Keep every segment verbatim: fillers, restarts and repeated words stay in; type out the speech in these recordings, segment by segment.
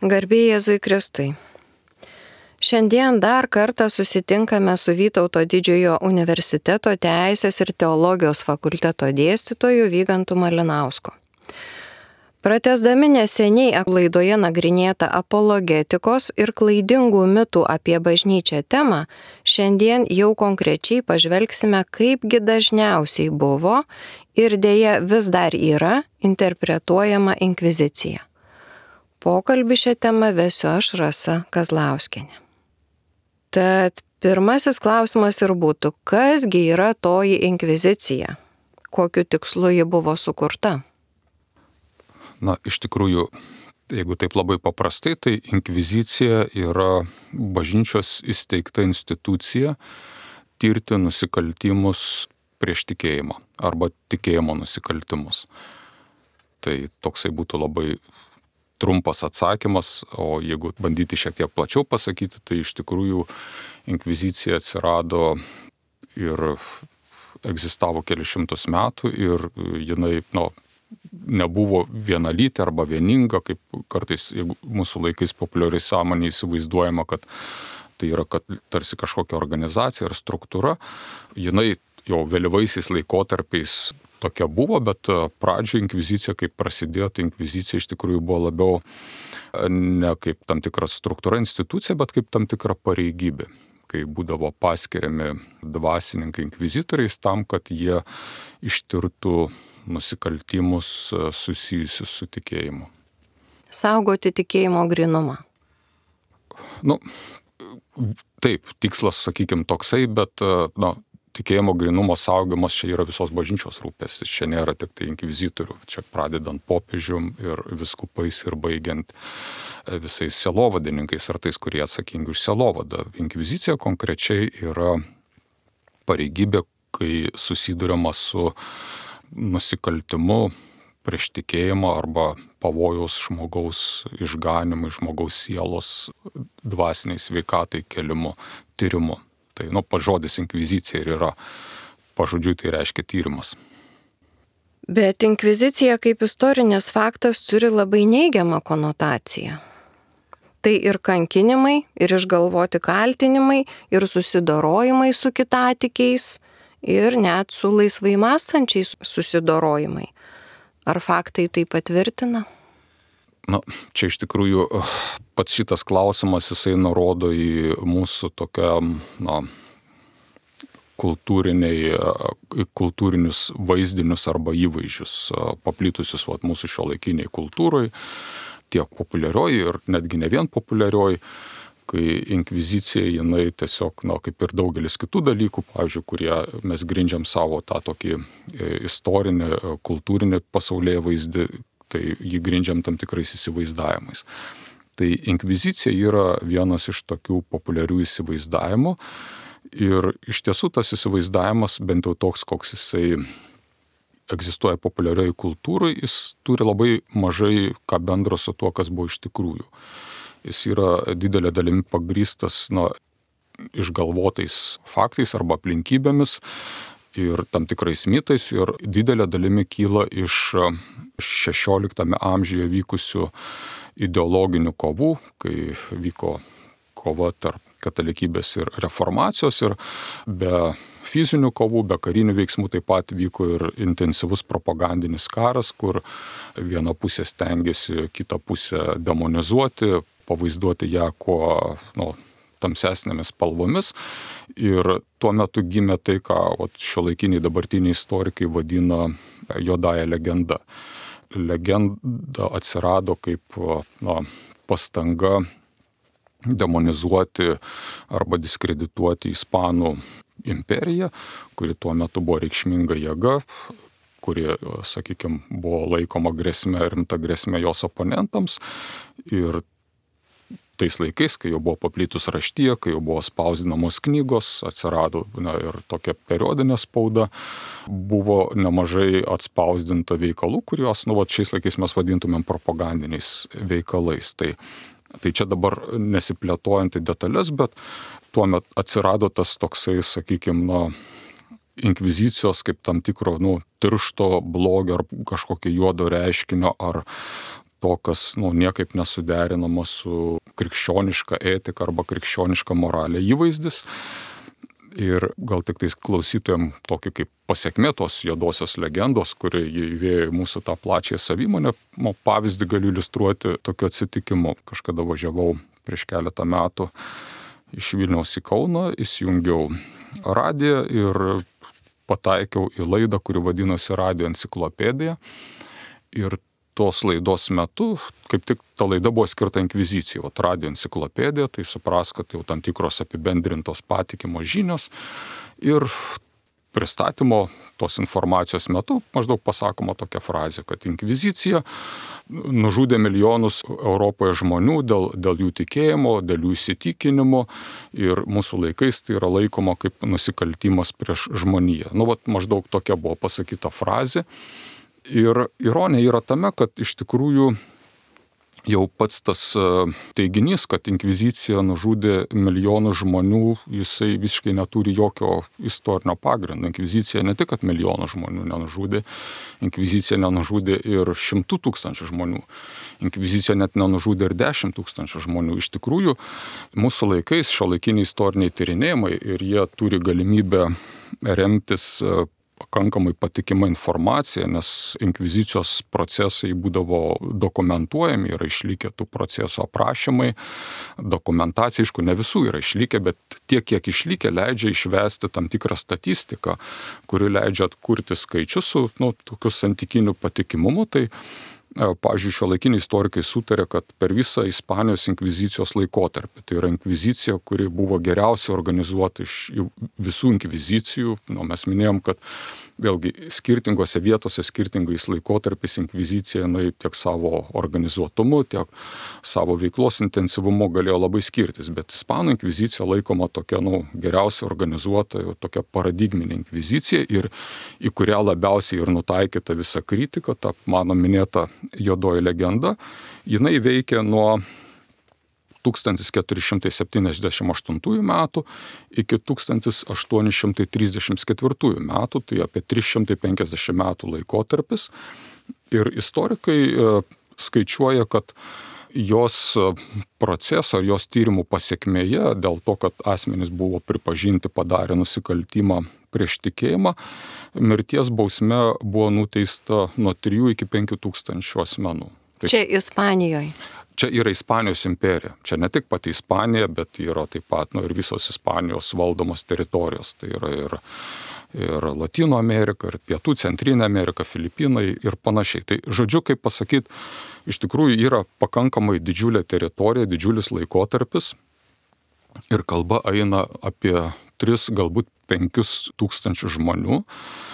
Garbė Jėzui Kristui. Šiandien dar kartą susitinkame su Vytauto didžiojo universiteto Teisės ir teologijos fakulteto dėstytoju Vygantu Malinausku. Pratęsdami neseniai laidoje nagrinėtą apologetikos ir klaidingų mitų apie bažnyčią temą, šiandien jau konkrečiai pažvelgsime, kaipgi dažniausiai buvo ir dėja vis dar yra interpretuojama inkvizicija. Pokalbį šią temą vesiu aš, Rasa Kazlauskienė. Tad pirmasis klausimas ir būtų, kasgi yra toji inkvizicija? Kokiu tikslu ji buvo sukurta? Na, iš tikrųjų, jeigu taip labai paprastai, tai inkvizicija yra bažnyčios įsteigta institucija tirti nusikaltimus prieš tikėjimą arba tikėjimo nusikaltimus. Tai toksai būtų labai trumpas atsakymas, o jeigu bandyti šiek tiek plačiau pasakyti, tai iš tikrųjų inkvizicija atsirado ir egzistavo kelius šimtus metų ir jinai, nu, nebuvo vienalytė arba vieninga, kaip kartais jeigu mūsų laikais populiariai sąmonė įsivaizduojama, kad tai yra kad tarsi kažkokia organizacija ar struktūra. Jinai jau vėlyvaisiais laikotarpiais tokia buvo, bet pradžioje inkvizicija, kaip prasidėjo, tai inkvizicija iš tikrųjų buvo labiau ne kaip tam tikra struktūra, institucija, bet kaip tam tikra pareigybė, kai būdavo paskiriami dvasininkai inkvizitoriais tam, kad jie ištirtų nusikaltimus susijusius su tikėjimu. Saugoti tikėjimo grynumą. Nu, taip, tikslas, sakykime, toksai, bet, na, tikėjimo grynumo saugomas čia yra visos bažnyčios rūpestis. Čia nėra tik tai inkvizitorių, čia pradedant popiežium ir viskupais ir baigiant visais sielovadininkais ar tais, kurie atsakingi už sielovadą. Inkvizicija konkrečiai yra pareigybė, kai susiduriama su nusikaltimu prieš tikėjimą arba pavojaus žmogaus išganimui, žmogaus sielos dvasiniai sveikatai kelimu, tyrimu. Tai, nu, pats žodis inkvizicija ir yra, pažodžiui, tai reiškia tyrimas. Bet inkvizicija kaip istorinis faktas turi labai neigiamą konotaciją. Tai ir kankinimai, ir išgalvoti kaltinimai, ir susidorojimai su kitatikiais, ir net su laisvai mąstančiais susidorojimai. Ar faktai tai patvirtina? Na, čia iš tikrųjų pats šitas klausimas, jisai nurodo į mūsų tokią, na, kultūriniai, kultūrinius vaizdinius arba įvaizdžius, paplitusius vat, mūsų šiuolaikiniai kultūrai, tiek populiarioji ir netgi ne vien populiarioji, kai inkvizicija, jinai tiesiog, na, kaip ir daugelis kitų dalykų, pavyzdžiui, kurie mes grindžiam savo tą tokį istorinį, kultūrinį pasaulyje vaizdį, tai jį grindžiam tam tikrais įsivaizdavimais. Tai inkvizicija yra vienas iš tokių populiarių įsivaizdavimų ir iš tiesų tas įsivaizdavimas, bent jau toks, koks jisai egzistuoja populiarioje kultūroje, jis turi labai mažai ką bendro su tuo, kas buvo iš tikrųjų. Jis yra didelė dalimi pagrįstas, na, išgalvotais faktais arba aplinkybėmis ir tam tikrais mitais ir didelė dalimi kyla iš šešioliktame amžiuje vykusių ideologinių kovų, kai vyko kova tarp katalikybės ir reformacijos ir be fizinių kovų, be karinių veiksmų taip pat vyko ir intensyvus propagandinis karas, kur viena pusė stengiasi kitą pusę demonizuoti, pavaizduoti ją kuo, nu, tamsesnėmis spalvomis ir tuo metu gimė tai, ką šiuolaikiniai dabartiniai istorikai vadina juodąja legenda. Legenda atsirado kaip, na, pastanga demonizuoti arba diskredituoti Ispanų imperiją, kuri tuo metu buvo reikšminga jėga, kuri, sakykime, buvo laikoma grėsme, rimta grėsme jos oponentams ir tais laikais, kai jau buvo paplitus raštyje, kai jau buvo spausdinamos knygos, atsirado, na, ir tokia periodinė spauda, buvo nemažai atspausdinta veikalų, kuriuos, nu, vat, šiais laikais mes vadintumėm propagandiniais veikalais. Tai, tai čia dabar nesiplėtojant į detalės, bet tuomet atsirado tas toksai, sakykime, na, inkvizicijos kaip tam tikro, nu, tiršto blogio ar kažkokio juodo reiškinio ar to, kas nu, niekaip nesuderinama su krikščioniška etika arba krikščioniška moralė įvaizdis. Ir gal tik tais klausytojams tokį kaip pasiekmė tos juodosios legendos, kuri įvėjo į mūsų tą plačią savimonę, pavyzdį galiu iliustruoti tokiu atsitikimu. Kažkada važiavau prieš keletą metų iš Vilniaus į Kauną, įsijungiau radiją ir pataikiau į laidą, kuri vadinosi Radijo enciklopedija. Ir tos laidos metu, kaip tik ta laida buvo skirta inkvizicijai, o Radijo enciklopedija, tai supras, kad jau tam tikros apibendrintos patikimos žinios. Ir pristatymo tos informacijos metu maždaug pasakoma tokia frazė, kad inkvizicija nužudė milijonus Europoje žmonių dėl, dėl jų tikėjimo, dėl jų įsitikinimo ir mūsų laikais tai yra laikoma kaip nusikaltimas prieš žmoniją. Nu, vat, maždaug tokia buvo pasakyta frazė. Ir ironija yra tame, kad iš tikrųjų jau pats tas teiginys, kad inkvizicija nužudė milijonų žmonių, jisai visiškai neturi jokio istorinio pagrindo. Inkvizicija ne tik, kad milijonų žmonių nenužudė, inkvizicija nenužudė ir šimtų tūkstančių žmonių. Inkvizicija net nenužudė ir dešimt tūkstančių žmonių. Iš tikrųjų, mūsų laikais šiuolaikiniai istoriniai tyrinėjimai ir jie turi galimybę remtis pakankamai patikima informacija, nes inkvizicijos procesai būdavo dokumentuojami, yra išlikę tų procesų aprašymai, dokumentacija, aišku, ne visų yra išlikę, bet tiek, kiek išlikę, leidžia išvesti tam tikrą statistiką, kuri leidžia atkurti skaičius su nu, tokiu santykiniu patikimumu. Tai pavyzdžiui, šiuolaikiniai istorikai sutarė, kad per visą Ispanijos inkvizicijos laikotarpį, tai yra inkvizicija, kuri buvo geriausiai organizuota iš visų inkvizicijų, nu, mes minėjom, kad vėlgi skirtingose vietose, skirtingais laikotarpiais inkvizicija jinai tiek savo organizuotumu, tiek savo veiklos intensyvumu galėjo labai skirtis, bet Ispanų inkvizicija laikoma tokia nu, geriausiai organizuota, tokia paradigminė inkvizicija ir į kurią labiausiai ir nutaikyta visa kritika, ta mano minėta juodoji legenda, jinai veikia nuo tūkstantis keturi šimtai septyniasdešimt aštuntųjų metų iki tūkstantis aštuoni šimtai trisdešimt ketvirtųjų metų, tai apie trys šimtai penkiasdešimt metų laikotarpis. Ir istorikai skaičiuoja, kad jos proceso, jos tyrimų pasiekmėje, dėl to, kad asmenys buvo pripažinti padarę nusikaltimą prieš tikėjimą, mirties bausme buvo nuteista nuo trijų iki penkių tūkstančių asmenų. Tai čia Ispanijoje. Čia yra Ispanijos imperija. Čia ne tik pati Ispanija, bet yra taip pat nu, ir visos Ispanijos valdomos teritorijos. Tai yra ir, ir Latino Amerika, ir Pietų Centrinė Amerika, Filipinai ir panašiai. Tai žodžiu, kaip pasakyti, iš tikrųjų yra pakankamai didžiulė teritorija, didžiulis laikotarpis. Ir kalba eina apie tris, galbūt penkis tūkstančių žmonių.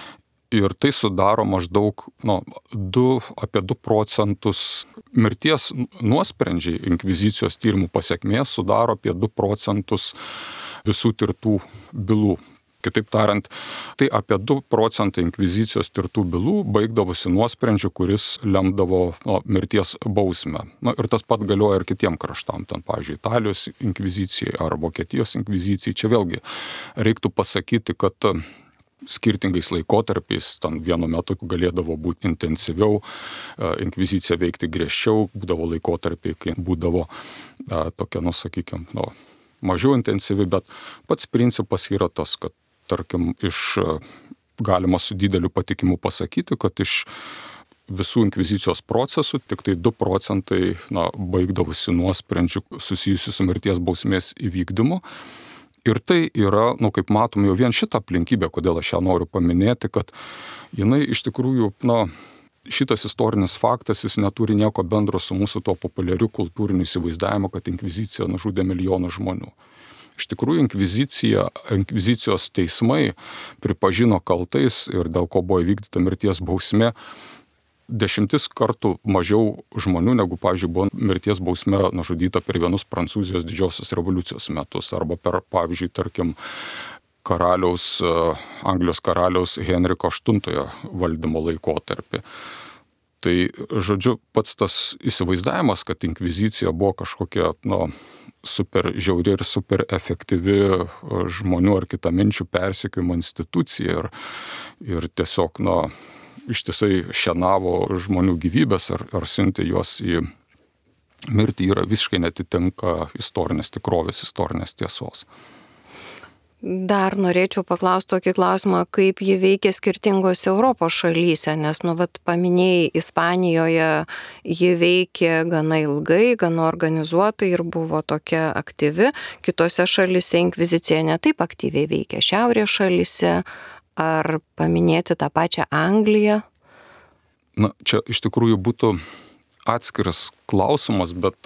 Ir tai sudaro maždaug nu, du, apie du procentus mirties nuosprendžiai inkvizicijos tyrimų pasiekmės sudaro apie du procentus visų tirtų bylų. Kitaip tariant, tai apie du procentai inkvizicijos tirtų bylų baigdavosi nuosprendžiu, kuris lemdavo nu, mirties bausmę. Nu, ir tas pat galioja ir kitiem kraštam, ten, pavyzdžiui, Italijos inkvizicijai ar Vokietijos inkvizicijai. Čia vėlgi reiktų pasakyti, kad skirtingais laikotarpiais, ten vienu metu galėdavo būti intensyviau, inkvizicija veikti griežčiau, būdavo laikotarpiai, kai būdavo tokia, nu, sakykime, nu, mažiau intensyvi, bet pats principas yra tas, kad, tarkim, iš, galima su dideliu patikimu pasakyti, kad iš visų inkvizicijos procesų tik tai du procentai na, baigdavosi nuosprendžių susijusių su mirties bausmės įvykdymu. Ir tai yra, nu, kaip matom, jau vien šitą aplinkybę, kodėl aš ją noriu paminėti, kad jinai iš tikrųjų, na, šitas istorinis faktas, jis neturi nieko bendro su mūsų to populiariu kultūriniu įsivaizdavimu, kad inkvizicija nužudė milijonų žmonių. Iš tikrųjų, inkvizicija, inkvizicijos teismai pripažino kaltais ir dėl ko buvo įvykdyta mirties bausmė dešimtis kartų mažiau žmonių, negu, pavyzdžiui, buvo mirties bausmė nužudyta per vienus Prancūzijos didžiosios revoliucijos metus, arba per, pavyzdžiui, tarkim, karaliaus, Anglijos karaliaus Henriko aštuntojo valdymo laikotarpį. Tai, žodžiu, pats tas įsivaizdavimas, kad inkvizicija buvo kažkokia, nu, super žiauri ir super efektyvi žmonių ar kitaminčių persekiojimo institucija ir, ir tiesiog, nu, ištisai šienavo žmonių gyvybės ar, ar siuntė juos į mirtį, yra visiškai netitinka istorinės tikrovės, istorinės tiesos. Dar norėčiau paklausti tokį klausimą, kaip ji veikia skirtingose Europos šalyse, nes, nu, vat, paminėjai, Ispanijoje ji veikė gana ilgai, gana organizuotai ir buvo tokia aktyvi. Kitose šalyse inkvizicija netaip aktyviai veikia. Šiaurės šalyse, ar paminėti tą pačią Angliją? Na, čia iš tikrųjų būtų atskiras klausimas, bet,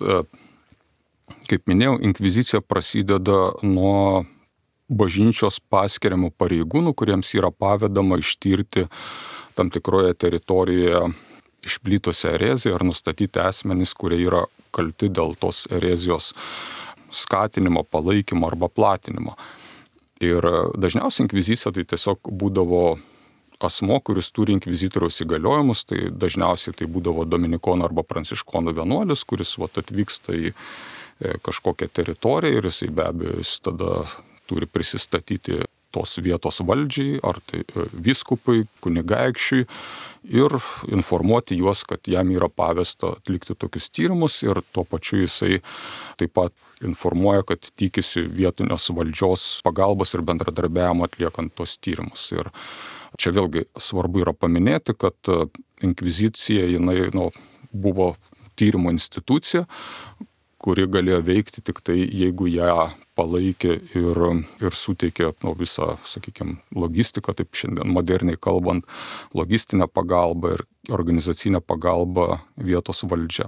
kaip minėjau, inkvizicija prasideda nuo bažnyčios paskiriamų pareigūnų, kuriems yra pavedama ištirti tam tikroje teritorijoje išplitusią ereziją ar nustatyti asmenys, kurie yra kalti dėl tos erezijos skatinimo, palaikymo arba platinimo. Ir dažniausiai inkvizicija tai tiesiog būdavo asmo, kuris turi inkvizitoriaus įgaliojimus, tai dažniausiai tai būdavo dominikonų arba pranciškonų vienuolis, kuris vat, atvyksta į kažkokią teritoriją ir jisai be abejo jis tada turi prisistatyti tos vietos valdžiai, ar tai vyskupai, kunigaikščiui ir informuoti juos, kad jam yra pavesta atlikti tokius tyrimus ir tuo pačiu jisai taip pat informuoja, kad tikisi vietinės valdžios pagalbos ir bendradarbiavimo atliekant tos tyrimus. Ir čia vėlgi svarbu yra paminėti, kad inkvizicija jinai, nu, buvo tyrimo institucija, kuri galėjo veikti tik tai, jeigu ją palaikė ir, ir suteikė nu, visą, sakykime, logistiką, taip šiandien moderniai kalbant, logistinę pagalbą ir organizacinę pagalbą vietos valdžia.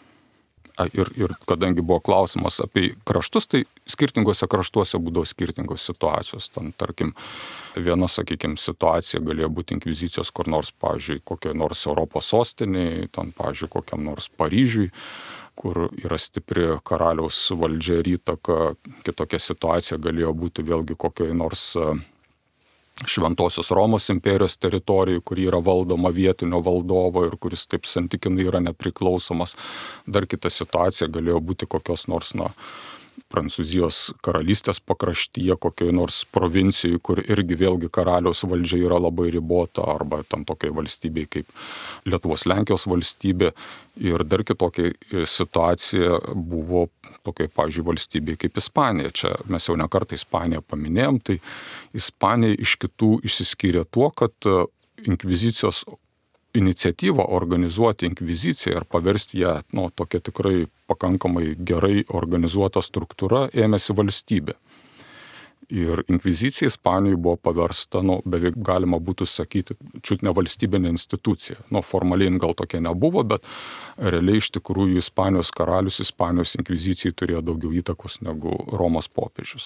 Ir, ir kadangi buvo klausimas apie kraštus, tai skirtingose kraštuose būdavo skirtingos situacijos. Ten, tarkim, viena, sakykime, situacija galėjo būti inkvizicijos kur nors, pavyzdžiui, kokioj nors Europos sostinėje, ten, pavyzdžiui, kokiam nors Paryžiui, kur yra stipri karaliaus valdžia ir įtaka. Kitokia situacija galėjo būti vėlgi kokioj nors Šventosios Romos imperijos teritorijai, kur yra valdoma vietinio valdovo ir kuris taip santykinai yra nepriklausomas. Dar kita situacija galėjo būti kokios nors, na, Prancūzijos karalystės pakraštyje, kokioj nors provincijai, kur irgi vėlgi karaliaus valdžia yra labai ribota, arba tam tokiai valstybei kaip Lietuvos Lenkijos valstybė. Ir dar kitokia situacija buvo tokiai, pavyzdžiui, valstybei kaip Ispanija. Čia mes jau ne kartą Ispaniją paminėjom, tai Ispanija iš kitų išsiskyrė tuo, kad inkvizicijos iniciatyvą organizuoti inkviziciją ir paversti ją nu, tokia tikrai pakankamai gerai organizuota struktūra ėmėsi valstybė. Ir inkvizicija Ispanijoje buvo paversta, nu, beveik galima būtų sakyti, čiut ne valstybinė institucija. Nu, formaliai gal tokia nebuvo, bet realiai iš tikrųjų Ispanijos karalius, Ispanijos inkvizicijai turėjo daugiau įtakos negu Romos popiežius.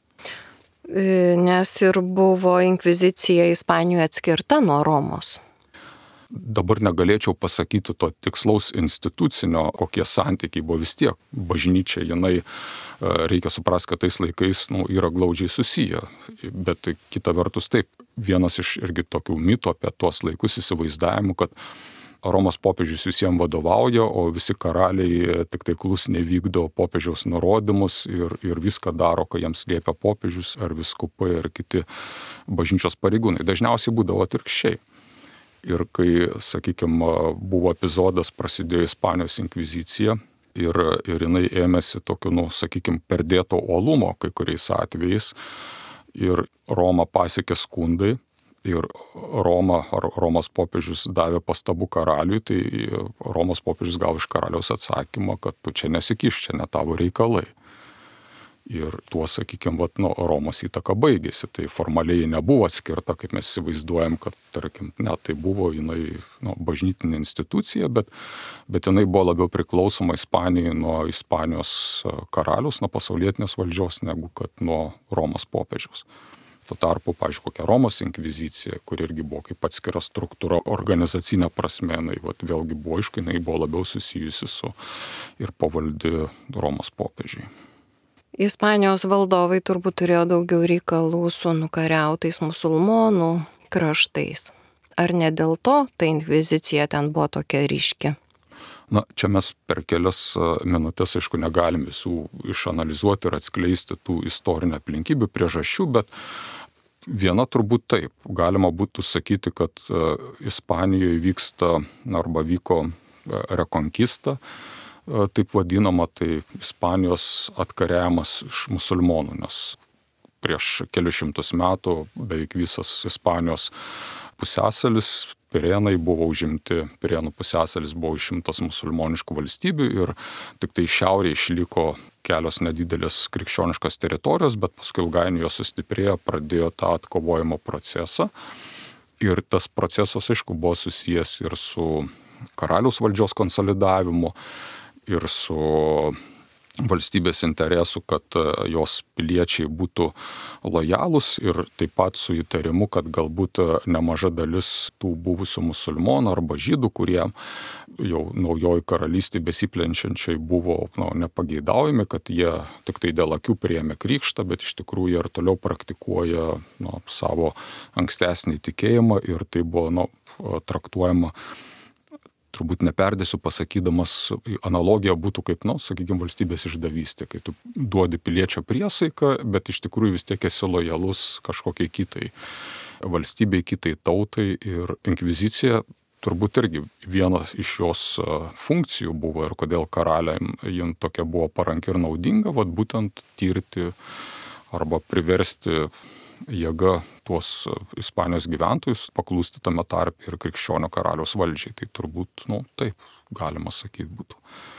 Nes ir buvo inkvizicija Ispanijoje atskirta nuo Romos. Dabar negalėčiau pasakyti to tikslaus institucinio, kokie santykiai buvo vis tiek. Bažnyčia, jinai, reikia suprasti, kad tais laikais nu, yra glaudžiai susiję. Bet kita vertus taip, vienas iš irgi tokių mitų apie tuos laikus įsivaizdavimų, kad Romos popiežius visiems vadovauja, o visi karaliai tik tai klusniai vykdo popiežiaus nurodymus ir, ir viską daro, ką jiems liepia popiežius ar viskupai ar kiti bažnyčios pareigūnai. Dažniausiai būdavo atvirkščiai. Ir kai, sakykime, buvo epizodas, prasidėjo Ispanijos inkvizicija ir, ir jinai ėmėsi tokio, nu, sakykime, perdėto uolumo kai kuriais atvejais ir Romą pasiekė skundai ir Roma ar Romos popiežius davė pastabų karaliui, tai Romos popiežius gavo iš karaliaus atsakymą, kad tu čia nesikiš, čia ne tavo reikalai. Ir tuo, sakykime, vat, nu, Romos įtaka baigėsi. Tai formaliai nebuvo atskirta, kaip mes įsivaizduojam, kad, tarkim, net tai buvo jinai nu, bažnytinė institucija, bet, bet jinai buvo labiau priklausoma Ispanijai nuo Ispanijos karalius, nuo pasaulietinės valdžios, negu kad nuo Romos popiežiaus. Tuo tarpu, pavyzdžiui, kokia Romos inkvizicija, kur irgi buvo kaip atskira struktūra, organizacinė prasme, jinai vat, vėlgi buvo aišku, jinai buvo labiau susijusi su ir pavaldi Romos popiežiai. Ispanijos valdovai turbūt turėjo daugiau reikalų su nukariautais musulmonų kraštais. Ar ne dėl to ta inkvizicija ten buvo tokia ryški? Na, čia mes per kelias minutės, aišku, negalim visų išanalizuoti ir atskleisti tų istorinių aplinkybių, priežasčių, bet Viena turbūt taip. Galima būtų sakyti, kad Ispanijoje vyksta arba vyko rekonkista, taip vadinama, tai Ispanijos atkariavimas iš musulmonų, nes prieš kelius šimtus metų beveik visas Ispanijos pusiasalis, Pirėnai buvo užimti, Pirėnų pusiasalis buvo užimtas musulmoniškų valstybių ir tik tai šiaurėje išliko kelios nedidelės krikščioniškos teritorijos, bet paskui ilgainiui jos sustiprėjo, pradėjo tą atkovojimo procesą. Ir tas procesas, aišku, buvo susijęs ir su karaliaus valdžios konsolidavimu, ir su valstybės interesų, kad jos piliečiai būtų lojalūs ir taip pat su įtarimu, kad galbūt nemaža dalis tų buvusių musulmonų arba žydų, kurie jau naujoj karalystėje besiplenčiančiai buvo nu, nepageidaujami, kad jie tik tai dėl akių priėmė krikštą, bet iš tikrųjų ir toliau praktikuoja nu, savo ankstesnį tikėjimą ir tai buvo nu, traktuojama, turbūt neperdėsiu pasakydamas, analogija būtų kaip, nu, sakykime, valstybės išdavystė, kai tu duodi piliečio priesaiką, bet iš tikrųjų vis tiek esi lojalus kažkokiai kitai valstybei, kitai tautai ir inkvizicija turbūt irgi vienas iš jos funkcijų buvo ir kodėl karaliam jin tokia buvo paranki ir naudinga, vat būtent tirti arba priversti jėga tuos Ispanijos gyventojus paklūsti tame tarpe ir krikščionio karaliaus valdžiai. Tai turbūt, nu, taip galima sakyti būtų.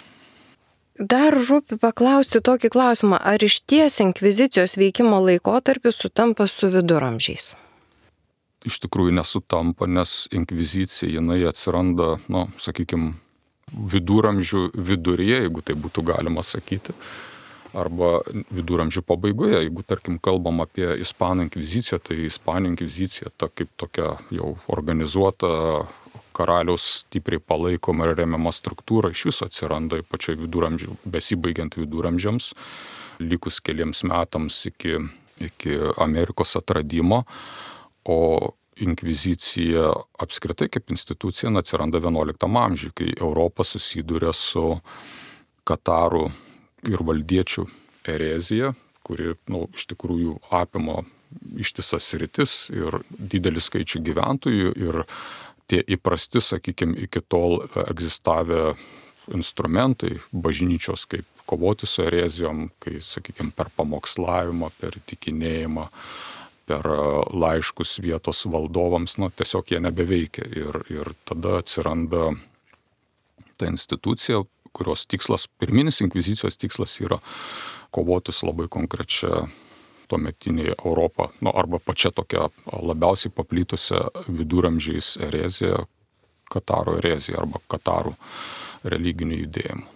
Dar rūpi paklausti tokį klausimą, ar iš ties inkvizicijos veikimo laikotarpis sutampa su viduramžiais? Iš tikrųjų nesutampa, nes inkvizicija jinai atsiranda, nu, sakykime, viduramžių viduryje, jeigu tai būtų galima sakyti. Arba viduramžių pabaigoje, jeigu, tarkim, kalbam apie Ispanų inkviziciją, tai Ispanų inkvizicija ta kaip tokia jau organizuota karaliaus stipriai palaikoma ir remiama struktūra iš viso atsiranda pačioj viduramžių, besibaigiant viduramžiams, likus keliems metams iki, iki Amerikos atradimo, o inkvizicija apskritai kaip institucija atsiranda vienuoliktam amžiuje, kai Europa susiduria su katarų ir valdiečių erezija, kuri nu, iš tikrųjų apima ištisas sritis ir didelį skaičių gyventojų ir tie įprasti, sakykime, iki tol egzistavę instrumentai bažnyčios, kaip kovoti su erezijom, kai, sakykime, per pamokslavimą, per tikinėjimą, per laiškus vietos valdovams, nu, tiesiog jie nebeveikia ir, ir tada atsiranda ta institucija, kurios tikslas, pirminis inkvizicijos tikslas yra kovoti su labai konkrečia tuometinė Europa, nu, arba pačia tokia labiausiai paplitusią viduramžiais erezija, Kataro erezija arba Katarų religinių judėjimų.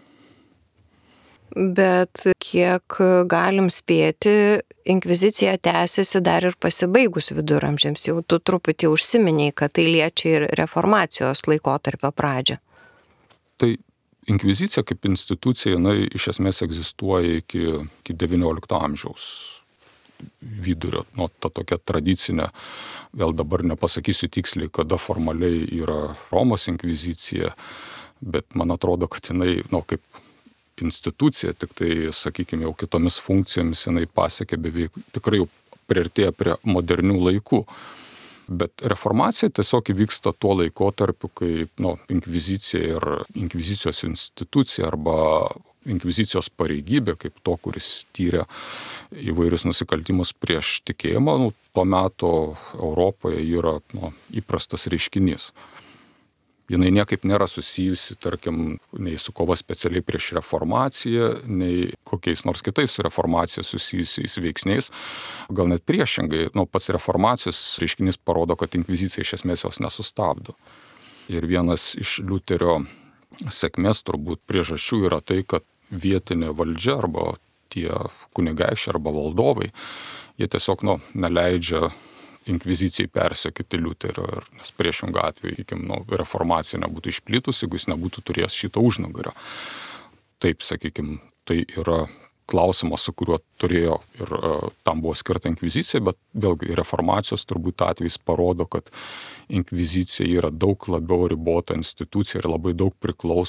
Bet kiek galim spėti, inkvizicija tęsiasi dar ir pasibaigus viduramžiams. Jau tu truputį užsiminiai, kad tai liečia ir reformacijos laikotarpio pradžią. Tai inkvizicija kaip institucija, jinai iš esmės egzistuoja iki, iki devyniolikto amžiaus vidurio. Nu, ta tokia tradicinė, vėl dabar nepasakysiu tiksliai, kada formaliai yra Romos inkvizicija, bet man atrodo, kad jinai, nu, kaip institucija, tik tai, sakykime, jau kitomis funkcijomis jinai pasiekė beveik, tikrai jau priartėja prie modernių laikų. Bet reformacija tiesiog įvyksta tuo laikotarpiu, kai nu, inkvizicija ir inkvizicijos institucija arba inkvizicijos pareigybė, kaip to, kuris tyrė įvairius nusikaltimus prieš tikėjimą, nu, tuo metu Europoje yra nu, įprastas reiškinys. Jinai niekaip nėra susijusi, tarkim, nei su kova specialiai prieš reformaciją, nei kokiais nors kitais su reformacija susijusiais veiksniais. Gal net priešingai, nu, pats reformacijos reiškinys parodo, kad inkvizicija iš esmės jos nesustabdo. Ir vienas iš Liuterio sėkmės turbūt priežasčių yra tai, kad vietinė valdžia arba tie kunigaikščiai arba valdovai, jie tiesiog nu, neleidžia inkvizicijai persekyti Liuterio, nes priešingą atveju, sakykim, nu, reformacija nebūtų išplitusi, jeigu jis nebūtų turėjęs šito užnugario. Taip, sakykim, tai yra klausimas, su kuriuo turėjo ir uh, tam buvo skirta inkvizicija, bet vėlgi reformacijos turbūt atvejs parodo, kad inkvizicija yra daug labiau ribota institucija ir labai daug priklausant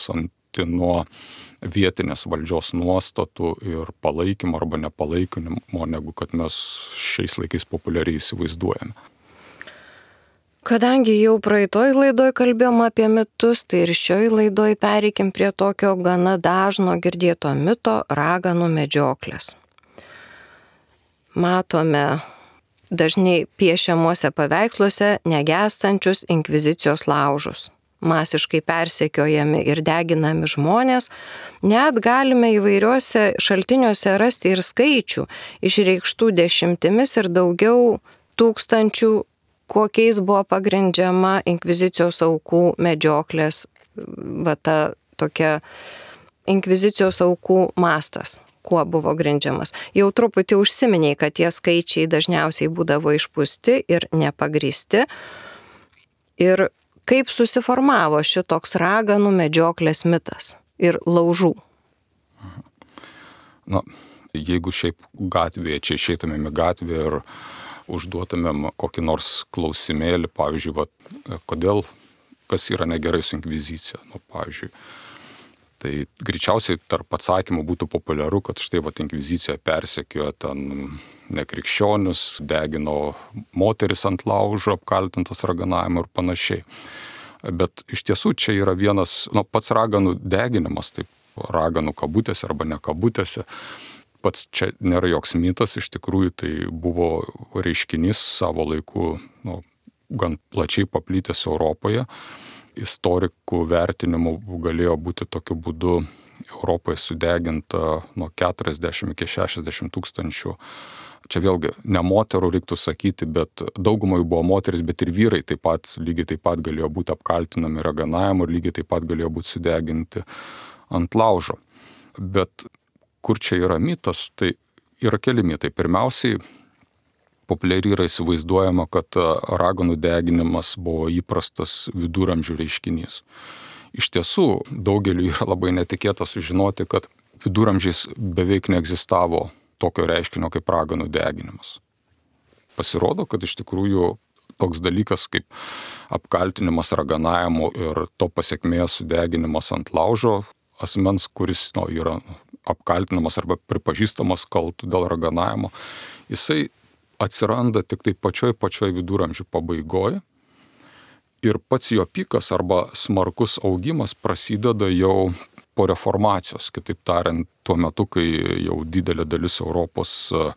nukrypti nuo vietinės valdžios nuostatų ir palaikymo arba nepalaikymo, negu kad mes šiais laikais populiariai įsivaizduojame. Kadangi jau praeitoj laidoj kalbėjom apie mitus, tai ir šioj laidoj pereikim prie tokio gana dažno girdėto mito raganų medžioklės. Matome dažnai piešiamuose paveiksluose negęstančius inkvizicijos laužus. Masiškai persekiojami ir deginami žmonės, net galime įvairiuose šaltiniuose rasti ir skaičių, išreikštų dešimtimis ir daugiau tūkstančių, kokiais buvo pagrindžiama inkvizicijos aukų medžioklės, va ta tokia inkvizicijos aukų mastas, kuo buvo grindžiamas. Jau truputį užsiminiai, kad tie skaičiai dažniausiai būdavo išpūsti ir nepagrįsti. Ir kaip susiformavo šitoks raganų medžioklės mitas ir laužų? Na, jeigu šiaip gatvėje, čia išeitumėm į gatvę ir užduotumėm kokį nors klausimėlį, pavyzdžiui, va, kodėl, kas yra negerai su inkvizicija, nu, pavyzdžiui, tai greičiausiai tarp atsakymų būtų populiaru, kad štai va, inkvizicija persekiojo ten nekrikščionius, degino moteris ant laužo, apkaltintas raganavimu ir panašiai. Bet iš tiesų čia yra vienas, nu, pats raganų deginimas, taip raganų kabutėse arba ne kabutėse, pats čia nėra joks mitas, iš tikrųjų tai buvo reiškinys savo laiku, nu, gan plačiai paplitęs Europoje. Istorikų vertinimu galėjo būti tokiu būdu Europoje sudeginta nuo keturiasdešimt iki šešiasdešimt tūkstančių. Čia vėlgi ne moterų reiktų sakyti, bet daugumai buvo moteris, bet ir vyrai taip pat, lygiai taip pat galėjo būti apkaltinami raganavimu ir lygiai taip pat galėjo būti sudeginti ant laužo. Bet kur čia yra mitas, tai yra keli mitai. Pirmiausiai, populiariai yra įsivaizduojama, kad raganų deginimas buvo įprastas viduramžių reiškinys. Iš tiesų, daugeliu yra labai netikėta sužinoti, kad viduramžiais beveik neegzistavo tokio reiškinio kaip raganų deginimas. Pasirodo, kad iš tikrųjų toks dalykas kaip apkaltinimas raganavimu ir to pasekmė sudeginimas ant laužo asmens, kuris nu, yra apkaltinamas arba pripažįstamas kaltu dėl raganavimo, jisai atsiranda tik tai pačioj pačioj viduramžių pabaigoje ir pats jo pikas arba smarkus augimas prasideda jau po reformacijos, kitaip tariant, tuo metu, kai jau didelė dalis Europos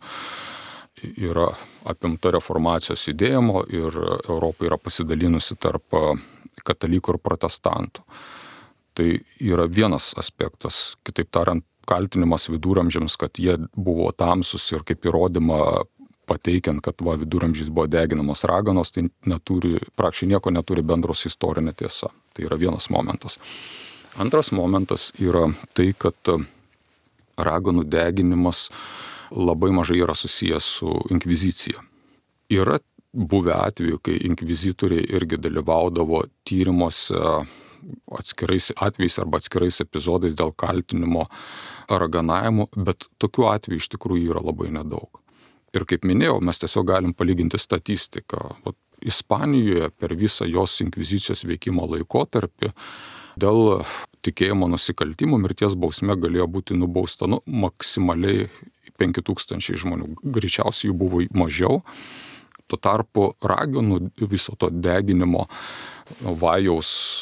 yra apimta reformacijos judėjimo ir Europa yra pasidalinusi tarp katalikų ir protestantų. Tai yra vienas aspektas, kitaip tariant, kaltinimas viduramžiams, kad jie buvo tamsus ir kaip įrodymą pateikiant, kad va, viduramžiais buvo deginamos raganos, tai neturi, praktiškai nieko neturi bendros istorinė tiesa. Tai yra vienas momentas. Antras momentas yra tai, kad raganų deginimas labai mažai yra susijęs su inkvizicija. Yra buvę atveju, kai inkvizitoriai irgi dalyvaudavo tyrimuose atskirais atvejais arba atskirais epizodais dėl kaltinimo raganavimu, bet tokių atvejų iš tikrųjų yra labai nedaug. Ir kaip minėjau, mes tiesiog galim palyginti statistiką. Vat, Ispanijoje per visą jos inkvizicijos veikimo laikotarpį dėl tikėjimo nusikaltimų mirties bausme galėjo būti nubausta nu, maksimaliai penki tūkstančiai žmonių. Greičiausiai jų buvo mažiau. Tuo tarpu raganų viso to deginimo vajaus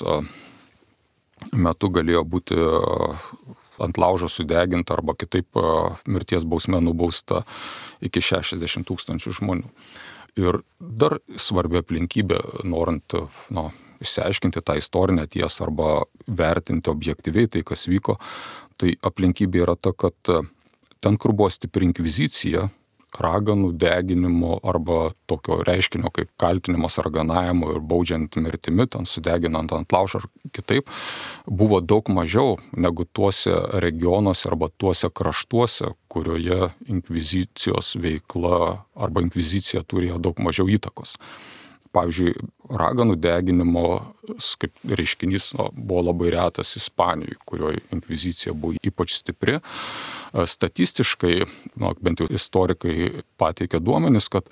metu galėjo būti ant laužo sudeginta arba kitaip mirties bausme nubausta iki šešiasdešimt tūkstančių žmonių. Ir dar svarbi aplinkybė, norint nu, išsiaiškinti tą istorinę tiesą arba vertinti objektyviai tai, kas vyko, tai aplinkybė yra ta, kad ten, kur buvo stipri inkvizicija, raganų deginimo arba tokio reiškinio kaip kaltinimas raganavimu ir baudžiant mirtimi, ten sudeginant ant laužo ar kitaip, buvo daug mažiau negu tuose regionuose arba tuose kraštuose, kurioje inkvizicijos veikla arba inkvizicija turėjo daug mažiau įtakos. pavyzdžiui, raganų deginimo kaip reiškinys no, buvo labai retas Ispanijoje, kurioje inkvizicija buvo ypač stipri. Statistiškai, no, bent jau istorikai pateikė duomenis, kad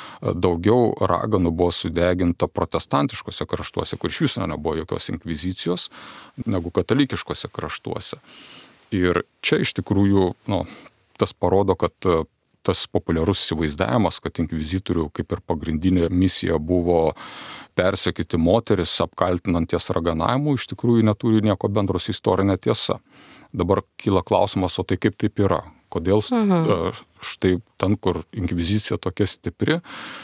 daugiau raganų buvo sudeginta protestantiškose kraštuose, kur iš viso nebuvo jokios inkvizicijos, negu katalikiškose kraštuose. Ir čia iš tikrųjų no, tas parodo, kad tas populiarus įsivaizdavimas, kad inkvizitorių kaip ir pagrindinė misija buvo persekioti moteris, apkaltinant jas raganavimu, iš tikrųjų neturi nieko bendro su istorinė tiesa. Dabar kyla klausimas, o tai kaip taip yra? Kodėl mhm. štai ten, kur inkvizicija tokia stipri,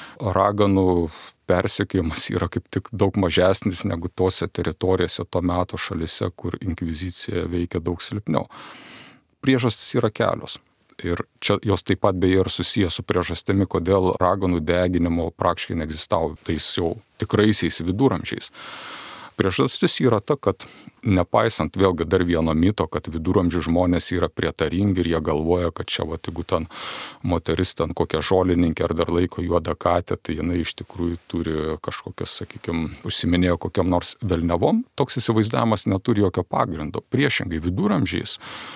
raganų persekiojimas yra kaip tik daug mažesnis negu tose teritorijose to meto šalise, kur inkvizicija veikia daug silpniau. Priežastys yra kelios. Ir čia jos taip pat beje ir susijęs su priežastimi, kodėl raganų deginimo praktiškai neegzistavo tais jau tikraisiais viduramžiais. Priežastis yra ta, kad nepaisant vėlgi dar vieno mito, kad viduramžių žmonės yra prietaringi ir jie galvoja, kad čia, va, jeigu ten moteris ten kokia žolininkė ar dar laiko juodą katę, tai jinai iš tikrųjų turi kažkokias, sakykime, užsiminėjo kokiam nors velniavom, toks įsivaizdavimas neturi jokio pagrindo. Priešingai viduramžiais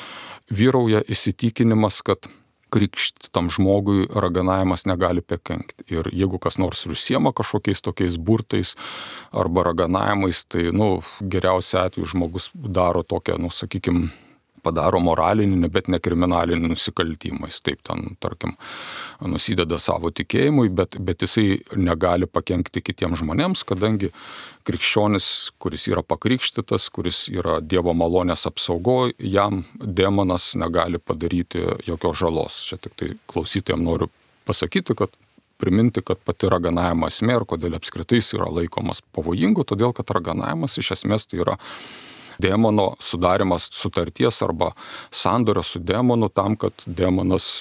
vyrauja įsitikinimas, kad krikštytam žmogui raganavimas negali pakenkti. Ir jeigu kas nors užsiema kažkokiais tokiais burtais arba raganavimais, tai nu, geriausia atveju žmogus daro tokią, nu, sakykime, padaro moralinį, bet ne kriminalinį nusikaltimą. Jis taip ten, tarkim, nusideda savo tikėjimui, bet, bet jisai negali pakenkti kitiems žmonėms, kadangi krikščionis, kuris yra pakrikštytas, kuris yra Dievo malonės apsaugoje, jam demonas negali padaryti jokios žalos. Čia tik tai klausytojams noriu pasakyti, kad priminti, kad pati raganavimo esmė ir kodėl apskritai jis yra laikomas pavojingu, todėl kad raganavimas iš esmės tai yra demono sudarimas sutarties arba sandorio su demonu tam, kad demonas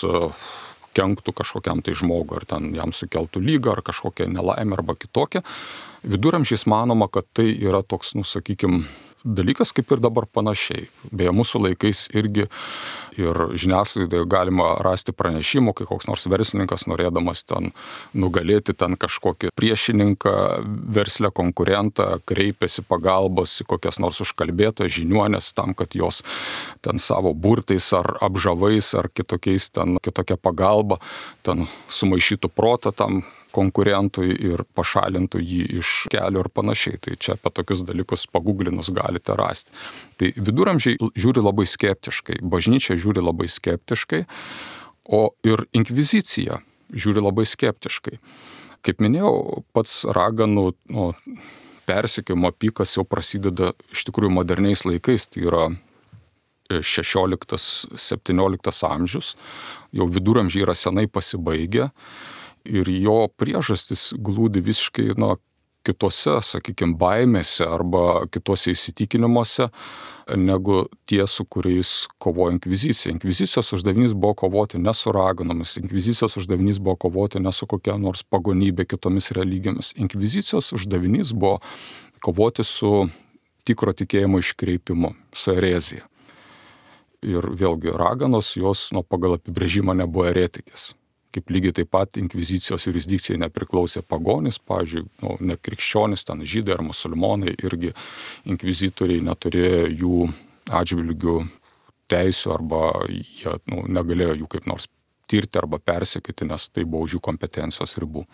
kenktų kažkokiam tai žmogui, ar ten jam sukeltų lygą, ar kažkokią nelaimę, arba kitokią. Viduramžiais manoma, kad tai yra toks, nu, sakykime, dalykas kaip ir dabar panašiai. Beje, mūsų laikais irgi ir žiniasklaidoje galima rasti pranešimų, kai koks nors verslininkas norėdamas ten nugalėti ten kažkokį priešininką, verslę konkurentą, kreipiasi pagalbos į kokias nors užkalbėtojas žiniuonės tam, kad jos ten savo burtais ar apžavais ar kitokiais ten kitokia pagalba ten sumaišytų protą tam konkurentui ir pašalintų jį iš kelio ir panašiai. Tai čia apie tokius dalykus paguglinus galite rasti. Tai viduramžiai žiūri labai skeptiškai, bažnyčia žiūri labai skeptiškai, o ir inkvizicija žiūri labai skeptiškai. Kaip minėjau, pats raganų nu, persekiojimo pikas jau prasideda iš tikrųjų moderniais laikais, tai yra šešioliktas septynioliktas amžius, jau viduramžiai yra senai pasibaigę. Ir jo priežastis glūdi visiškai nu, kitose, sakykime, baimėse arba kitose įsitikinimuose, negu tie, su kuriais kovojo inkvizicija. Inkvizicijos uždavinys buvo kovoti ne su raganomis, inkvizicijos uždavinys buvo kovoti ne su kokia nors pagonybė kitomis religijomis. Inkvizicijos uždavinys buvo kovoti su tikro tikėjimo iškreipimu, su erezija. Ir vėlgi raganos, jos nu, pagal apibrėžimą nebuvo eretikės. Kaip lygiai taip pat inkvizicijos jurisdikcijai nepriklausė pagonis, pavyzdžiui, nu, ne krikščionis, ten žydai ar musulmonai, irgi inkvizitoriai neturėjo jų atžvilgių teisių arba jie nu, negalėjo jų kaip nors tirti arba persekioti, nes tai buvo už jų kompetencijos ribų.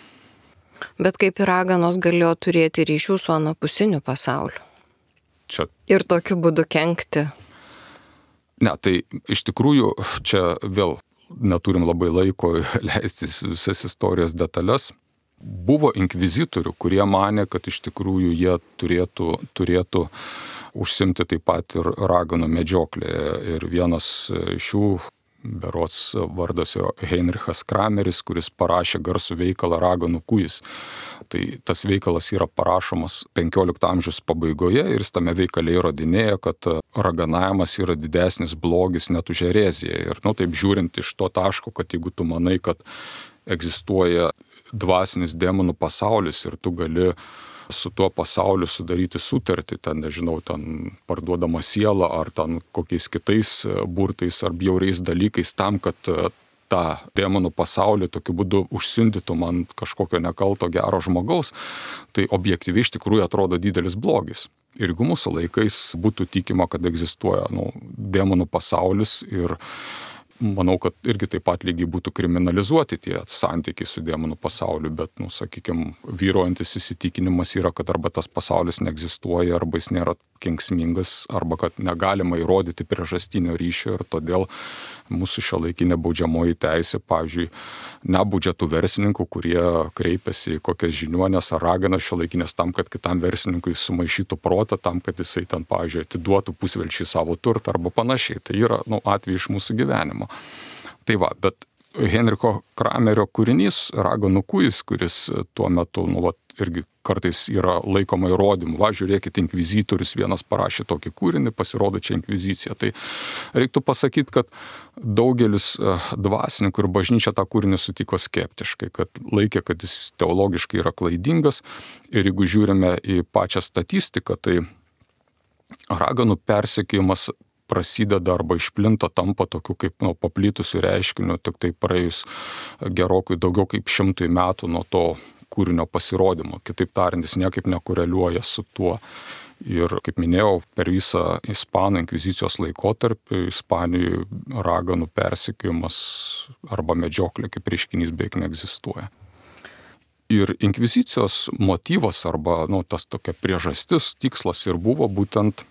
Bet kaip ir raganos galėjo turėti ryšių su anapusiniu pasauliu? Čia... Ir tokiu būdu kenkti? Ne, tai iš tikrųjų čia vėl neturim labai laiko leistis visas istorijos detalės. Buvo inkvizitorių, kurie manė, kad iš tikrųjų jie turėtų, turėtų užsimti taip pat ir raganų medžioklėje. Ir vienas iš jų, berods vardas jo Heinrichas Krameris, kuris parašė garsų veikalą Raganų kūjis. Tai tas veikalas yra parašomas penkiolikto amžiaus pabaigoje ir jis tame veikale įrodinėja, kad raganavimas yra didesnis blogis net už ereziją. Ir nu, taip žiūrint iš to taško, kad jeigu tu manai, kad egzistuoja dvasinis demonų pasaulis ir tu gali su tuo pasauliu sudaryti sutartį, ten, nežinau, ten parduodama siela ar ten kokiais kitais burtais ar bjauriais dalykais tam, kad tą demonų pasaulį tokiu būdu užsiundytum ant kažkokio nekalto gero žmogaus, tai objektyviai iš tikrųjų atrodo didelis blogis. Ir jeigu mūsų laikais būtų tikima, kad egzistuoja nu, demonų pasaulis ir manau, kad irgi taip pat lygiai būtų kriminalizuoti tie santykiai su demonų pasauliu, bet, nu, sakykime, vyruojantis įsitikinimas yra, kad arba tas pasaulis neegzistuoja, arba jis nėra kenksmingas, arba kad negalima įrodyti priežastinio ryšio ir todėl mūsų šiuolaikinė baudžiamoji teisė, pavyzdžiui, nebaudžia tų verslininkų, kurie kreipiasi į kokias žiniuonės ar raganas šiuolaikinės tam, kad kitam verslininkui sumaišytų protą, tam, kad jisai ten, pavyzdžiui, atiduotų pusvelčiai savo turtą arba panašiai. Tai yra, nu, atvejai iš mūsų gyvenimo. Tai va, bet Henriko Kramerio kūrinys Raganų kūjis, kuris tuo metu, nu, va, irgi kartais yra laikoma įrodymu. Va, žiūrėkit, inkvizitorius vienas parašė tokį kūrinį, pasirodo čia inkvizicija. Tai reiktų pasakyti, kad daugelis dvasininkų ir bažnyčia tą kūrinį sutiko skeptiškai, kad laikė, kad jis teologiškai yra klaidingas. Ir jeigu žiūrime į pačią statistiką, tai raganų persekiojimas prasideda arba išplinta, tampa tokiu kaip nu, paplitusiu reiškiniu, tik tai praėjus gerokai daugiau kaip šimtui metų nuo to kūrinio pasirodymo. Kitaip tariant, jis niekaip nekoreliuoja su tuo. Ir, kaip minėjau, per visą Ispanų inkvizicijos laikotarpį Ispanijoje raganų persekiojimas arba medžioklė kaip reiškinys beveik neegzistuoja. Ir inkvizicijos motyvas arba nu, tas tokia priežastis, tikslas ir buvo būtent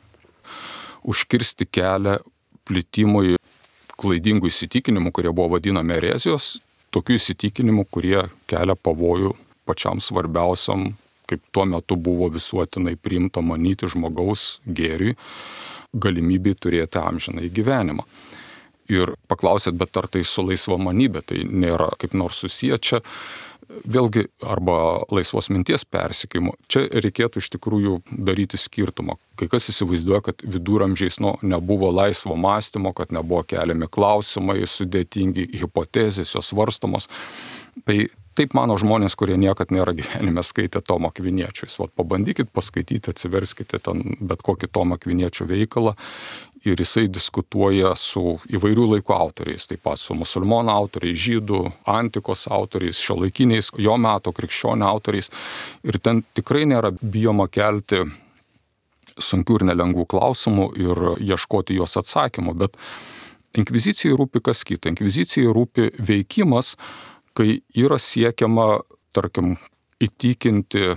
užkirsti kelią plitimui klaidingų įsitikinimų, kurie buvo vadinami erezijos, tokių įsitikinimų, kurie kelia pavojų pačiam svarbiausiam, kaip tuo metu buvo visuotinai priimta manyti žmogaus gėriui, galimybei turėti amžinąjį gyvenimą. Ir paklausėt, bet ar tai su laisva manybė, tai nėra kaip nors susiję čia. Vėlgi, arba laisvos minties persekiojimu, čia reikėtų iš tikrųjų daryti skirtumą. Kai kas įsivaizduoja, kad viduramžiais nu, nebuvo laisvo mąstymo, kad nebuvo keliami klausimai, sudėtingi hipotezės, jos svarstomos. Tai taip mano žmonės, kurie niekad nėra gyvenime skaitę Tomo Akviniečio. Jūs vat, pabandykit paskaityti, atsiverskite ten bet kokį Tomo Akviniečio veikalą ir jisai diskutuoja su įvairių laikų autoriais, taip pat su musulmonų autoriais, žydų, antikos autoriais, šiuolaikiniais, jo meto krikščionių autoriais. Ir ten tikrai nėra bijoma kelti sunkių ir nelengvų klausimų ir ieškoti jos atsakymų, bet inkvizicijai rūpi kas kita. Inkvizicijai rūpi veikimas, kai yra siekiama, tarkim, įtikinti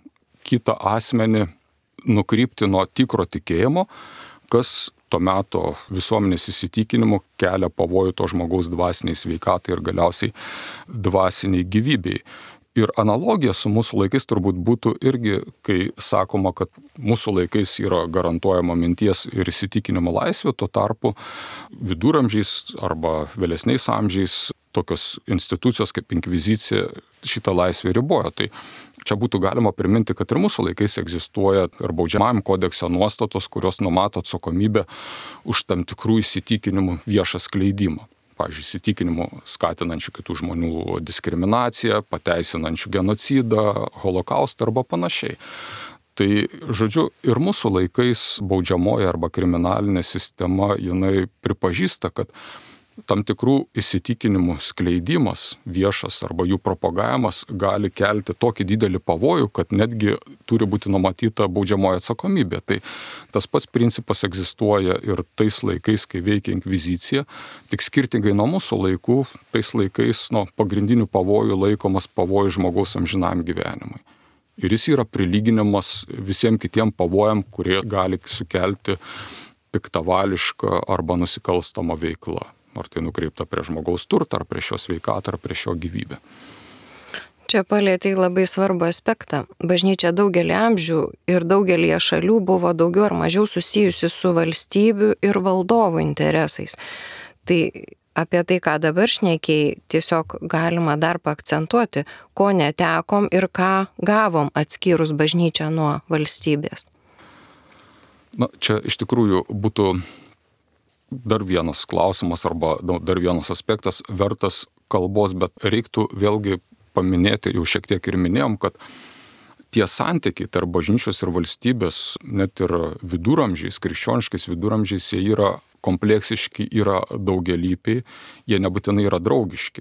kitą asmenį, nukrypti nuo tikro tikėjimo, kas to meto visuomenės įsitikinimu kelia pavojų to žmogaus dvasiniai sveikatai ir galiausiai dvasiniai gyvybei. Ir analogija su mūsų laikais turbūt būtų irgi, kai sakoma, kad mūsų laikais yra garantuojama minties ir įsitikinimo laisvė, tuo tarpu viduramžiais arba vėlesniais amžiais tokios institucijos kaip inkvizicija šitą laisvę ribojo. Tai čia būtų galima priminti, kad ir mūsų laikais egzistuoja ir baudžiamajam kodekse nuostatos, kurios numato atsakomybę už tam tikrų įsitikinimų viešą skleidimą. Pavyzdžiui, įsitikinimų skatinančių kitų žmonių diskriminaciją, pateisinančių genocidą, holokaustą arba panašiai. Tai, žodžiu, ir mūsų laikais baudžiamoji arba kriminalinė sistema, jinai pripažįsta, kad tam tikrų įsitikinimų skleidimas viešas arba jų propagavimas gali kelti tokį didelį pavojų, kad netgi turi būti numatyta baudžiamoji atsakomybė. Tai tas pats principas egzistuoja ir tais laikais, kai veikia inkvizicija, tik skirtingai nuo mūsų laikų, tais laikais nuo pagrindinių pavojų laikomas pavojų žmogaus amžinam gyvenimui. Ir jis yra prilyginamas visiems kitiem pavojam, kurie gali sukelti piktavališką arba nusikalstamą veiklą. Ar tai nukreipta prie žmogaus turtą, ar prie šio sveikatą, ar prie šio gyvybę. Čia palėtei labai svarbų aspektą. Bažnyčia daugelį amžių ir daugelį šalių buvo daugiau ar mažiau susijusi su valstybių ir valdovų interesais. Tai apie tai, ką dabar šnekėjai, tiesiog galima dar paakcentuoti, ko netekom ir ką gavom atskyrus bažnyčią nuo valstybės. Na, čia iš tikrųjų būtų dar vienas klausimas arba dar vienas aspektas vertas kalbos, bet reiktų vėlgi paminėti, jau šiek tiek ir minėjom, kad tie santykiai tarp bažnyčios ir valstybės, net ir viduramžiais, krikščioniškais viduramžiais, jie yra kompleksiški, yra daugialypiai, jie nebūtinai yra draugiški.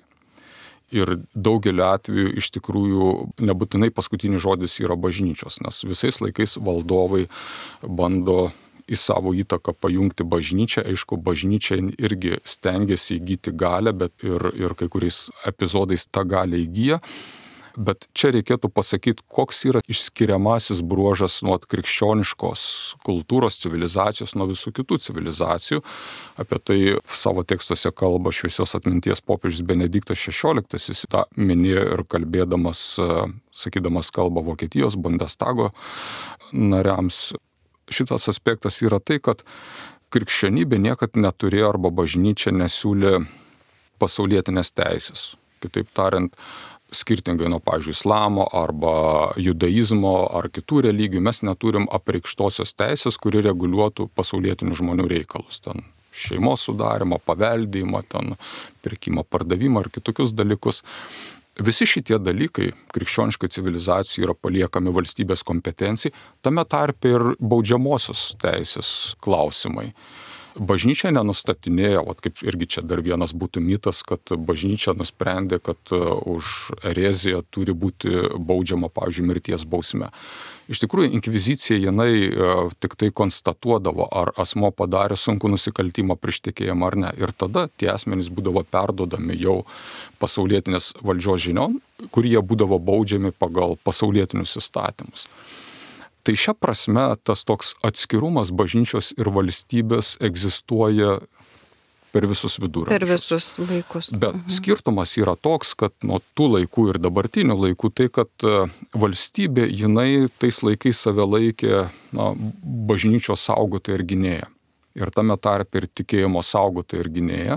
Ir daugeliu atveju iš tikrųjų nebūtinai paskutinis žodis yra bažnyčios, nes visais laikais valdovai bando į savo įtaką pajungti bažnyčią. Aišku, bažnyčia irgi stengiasi įgyti galę, bet ir, ir kai kuriais epizodais tą galę įgyja. Bet čia reikėtų pasakyti, koks yra išskiriamasis bruožas nuo krikščioniškos kultūros, civilizacijos, nuo visų kitų civilizacijų. Apie tai savo tekstuose kalba šviesios atminties popiežius Benediktas šešioliktasis. Tą minėjo ir kalbėdamas, sakydamas kalbą Vokietijos Bundestago nariams. Šitas aspektas yra tai, kad krikščionybė niekad neturėjo arba bažnyčia nesiūlė pasaulietinės teisės. Kitaip tariant, skirtingai nuo, pavyzdžiui, islamo arba judaizmo ar kitų religijų, mes neturim apreikštosios teisės, kuri reguliuotų pasaulietinių žmonių reikalus. Ten šeimos sudarimą, paveldėjimą, ten pirkimą, pardavimą ir kitokius dalykus. Visi šitie dalykai krikščioniškai civilizacijai yra paliekami valstybės kompetencijai, tame tarpe ir baudžiamosios teisės klausimai. Bažnyčia nenustatinėjo, vat kaip irgi čia dar vienas būtų mitas, kad bažnyčia nusprendė, kad už ereziją turi būti baudžiama, pavyzdžiui, mirties bausme. Iš tikrųjų, inkvizicija jinai tik tai konstatuodavo, ar asmo padarė sunkų nusikaltimą prieš tikėjimą ar ne. Ir tada tie asmenys būdavo perduodami jau pasaulietinės valdžios žinion, kurie būdavo baudžiami pagal pasaulietinius įstatymus. Tai šia prasme tas toks atskirumas bažnyčios ir valstybės egzistuoja per visus viduramžius. Per visus laikus. Bet mhm. skirtumas yra toks, kad nuo tų laikų ir dabartinių laikų, tai kad valstybė, jinai tais laikais save laikė na, bažnyčios saugotoja ir gynėja. Ir tame tarpe ir tikėjimo saugotoja ir gynėja.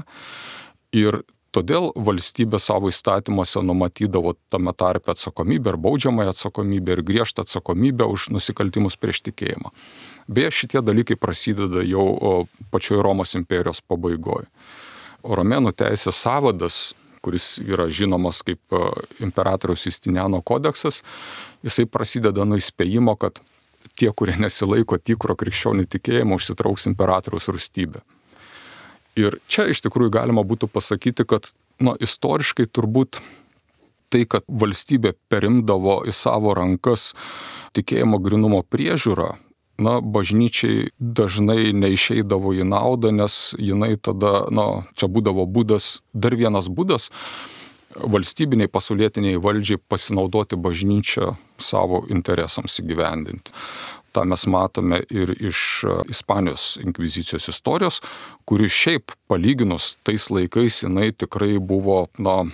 Ir todėl valstybė savo įstatymuose numatydavo tame tarpe atsakomybę ir baudžiamąją atsakomybę ir griežtą atsakomybę už nusikaltimus prieš tikėjimą. Beje, šitie dalykai prasideda jau pačioje Romos imperijos pabaigoje. Romėnų teisės sąvadas, kuris yra žinomas kaip imperatoriaus Justiniano kodeksas, jisai prasideda nuo įspėjimo, kad tie, kurie nesilaiko tikro krikščionių tikėjimo, užsitrauks imperatoriaus rūstybę. Ir čia iš tikrųjų galima būtų pasakyti, kad nu, istoriškai turbūt tai, kad valstybė perimdavo į savo rankas tikėjimo grynumo priežiūrą, na, bažnyčiai dažnai neišeidavo į naudą, nes jinai tada, na, čia būdavo būdas, dar vienas būdas valstybiniai pasaulietiniai valdžiai pasinaudoti bažnyčią savo interesams įgyvendinti. Ta mes matome ir iš Ispanijos inkvizicijos istorijos, kuri šiaip palyginus tais laikais jinai tikrai buvo, na,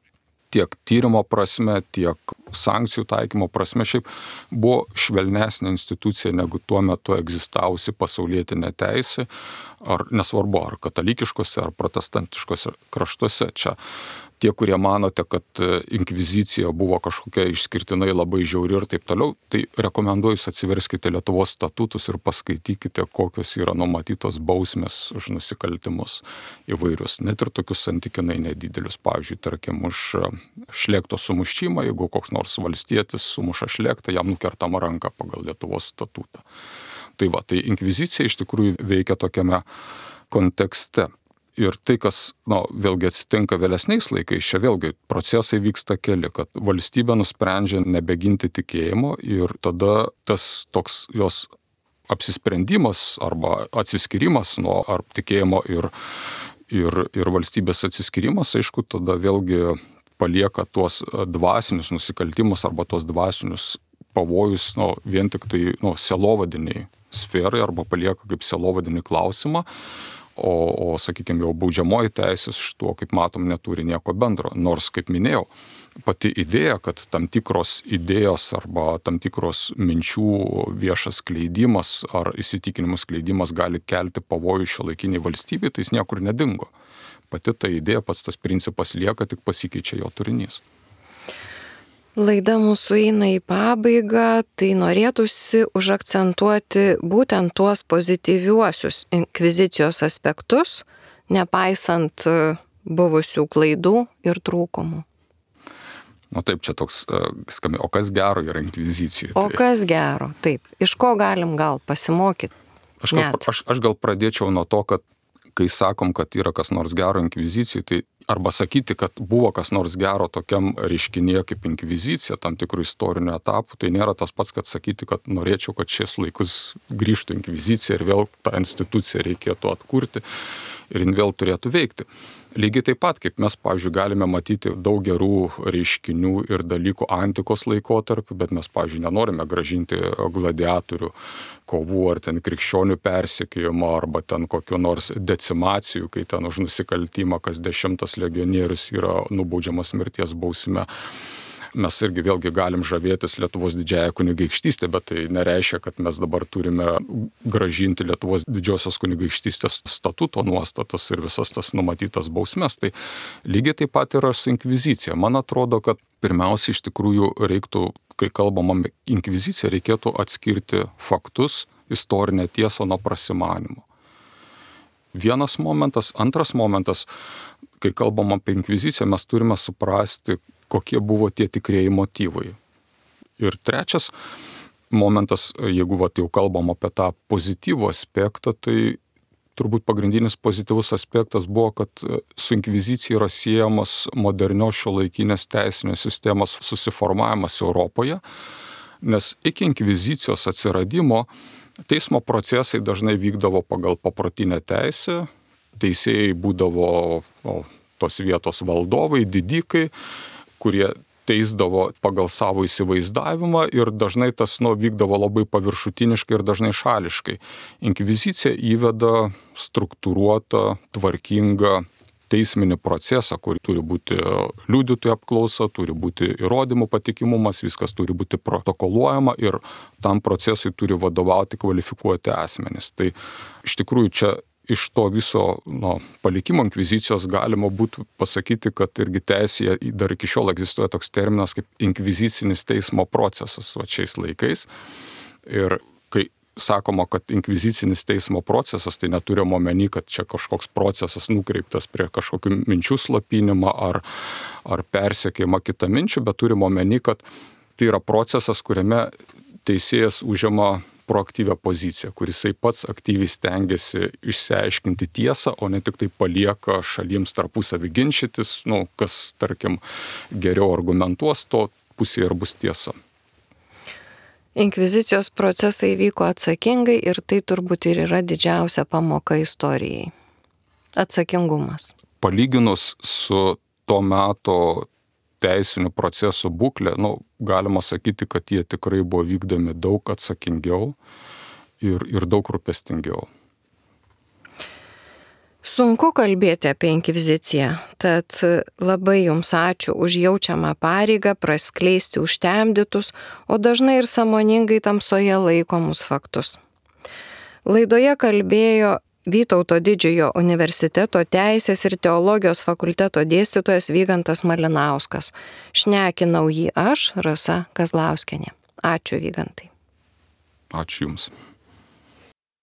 tiek tyrimo prasme, tiek sankcijų taikymo prasme, šiaip buvo švelnesnė institucija negu tuo metu egzistavusi pasaulietinė teisė, ar nesvarbu, ar katalikiškose, ar protestantiškose kraštuose. Čia tie, kurie manote, kad inkvizicija buvo kažkokia išskirtinai labai žiauri ir taip toliau, tai rekomenduoju jūs atsiverskite Lietuvos statutus ir paskaitykite, kokios yra numatytos bausmės už nusikaltimus įvairius. Net ir tokius santykinai nedidelius. Pavyzdžiui, tarkim, už šlėkto sumušimą, jeigu koks nors valstietis sumuša šlėktą, jam nukertama ranka pagal Lietuvos statutą. Tai va, tai inkvizicija iš tikrųjų veikia tokiame kontekste. Ir tai, kas, na, vėlgi atsitinka vėlesniais laikais, čia vėlgi procesai vyksta keli, kad valstybė nusprendžia nebeginti tikėjimo ir tada tas toks jos apsisprendimas arba atsiskyrimas nuo ar tikėjimo ir, ir, ir valstybės atsiskyrimas, aišku, tada vėlgi palieka tuos dvasinius nusikaltimus arba tuos dvasinius pavojus, nu, vien tik tai, nu, sielovadiniai sferai arba palieka kaip sielovadinį klausimą. O, o sakykime, jau baudžiamoji teisė iš tuo, kaip matom, neturi nieko bendro. Nors, kaip minėjau, pati idėja, kad tam tikros idėjos arba tam tikros minčių viešas skleidimas ar įsitikinimų skleidimas gali kelti pavojų šiuolaikiniai valstybei, tai jis niekur nedingo. Pati ta idėja, pats tas principas lieka, tik pasikeičia jo turinys. Laida mūsų eina į pabaigą, tai norėtųsi užakcentuoti būtent tuos pozityviuosius inkvizicijos aspektus, nepaisant buvusių klaidų ir trūkumų. Na taip, čia toks uh, skambė, o kas gero yra inkvizicijai? O tai... kas gero, taip. Iš ko galim gal pasimokyti? Aš gal, aš, aš gal pradėčiau nuo to, kad kai sakom, kad yra kas nors gero inkvizicijai, tai arba sakyti, kad buvo kas nors gero tokiam reiškinyje kaip inkvizicija, tam tikrų istorinių etapų, tai nėra tas pats, kad sakyti, kad norėčiau, kad šiais laikus grįžtų inkvizicija ir vėl tą instituciją reikėtų atkurti ir jin vėl turėtų veikti. Lygiai taip pat, kaip mes, pavyzdžiui, galime matyti daug gerų reiškinių ir dalykų antikos laikotarpiu, bet mes, pavyzdžiui, nenorime gražinti gladiatorių kovų ar ten krikščionių persekiojimo arba ten kokiu nors decimacijų, kai ten už nusikaltimą kas dešimtas legionierius yra nubaudžiamas mirties bausme. Mes irgi vėlgi galim žavėtis Lietuvos didžiąją kunigaikštystę, bet tai nereiškia, kad mes dabar turime gražinti Lietuvos didžiosios kunigaikštystės statuto nuostatas ir visas tas numatytas bausmes. Tai lygiai taip pat yra su inkvizicija. Man atrodo, kad pirmiausia iš tikrųjų reiktų, kai kalbam apie inkviziciją, reikėtų atskirti faktus, istorinę tiesą nuo prasimanimo. Vienas momentas. Antras momentas, kai kalbam apie inkviziciją, mes turime suprasti, kokie buvo tie tikrieji motyvai. Ir trečias momentas, jeigu vat, jau kalbam apie tą pozityvų aspektą, tai turbūt pagrindinis pozityvus aspektas buvo, kad su inkvizicija yra siejamas modernios šiuolaikinės teisinės sistemos susiformavimas Europoje, nes iki inkvizicijos atsiradimo teismo procesai dažnai vykdavo pagal paprotinę teisę, teisėjai būdavo o, tos vietos valdovai, didikai, kurie teisdavo pagal savo įsivaizdavimą ir dažnai tas nu, vykdavo labai paviršutiniškai ir dažnai šališkai. Inkvizicija įveda struktūruotą, tvarkingą teisminį procesą, kur turi būti liudytojų apklausa, turi būti įrodymų patikimumas, viskas turi būti protokoluojama ir tam procesui turi vadovauti kvalifikuoti asmenys. Tai iš tikrųjų čia iš to viso nu, palikimo inkvizicijos galima būtų pasakyti, kad irgi teisėje dar iki šiol egzistuoja toks terminas kaip inkvizicinis teismo procesas va šiais laikais. Ir kai sakoma, kad inkvizicinis teismo procesas, tai neturėjom omeny, kad čia kažkoks procesas nukreiptas prie kažkokių minčių slapinimą ar, ar persekiojimą kitą minčių, bet turim omeny, kad tai yra procesas, kuriame teisėjas užima proaktyvią poziciją, kur jisai pats aktyviai stengiasi išsiaiškinti tiesą, o ne tik tai palieka šalims tarpusavį ginčytis, nu, kas, tarkim, geriau argumentuos, to pusėje ir bus tiesa. Inkvizicijos procesai vyko atsakingai ir tai turbūt ir yra didžiausia pamoka istorijai. Atsakingumas. Palyginus su to meto teisinių procesų būklė, nu, galima sakyti, kad jie tikrai buvo vykdomi daug atsakingiau ir, ir daug rūpestingiau. Sunku kalbėti apie inkviziciją, tad labai jums ačiū už jaučiamą pareigą praskleisti užtemdytus, o dažnai ir sąmoningai tamsoje laikomus faktus. Laidoje kalbėjo Vytauto didžiojo universiteto teisės ir teologijos fakulteto dėstytojas Vygantas Malinauskas. Šnekinau jį aš, Rasa Kazlauskienė. Ačiū, Vygantai. Ačiū Jums.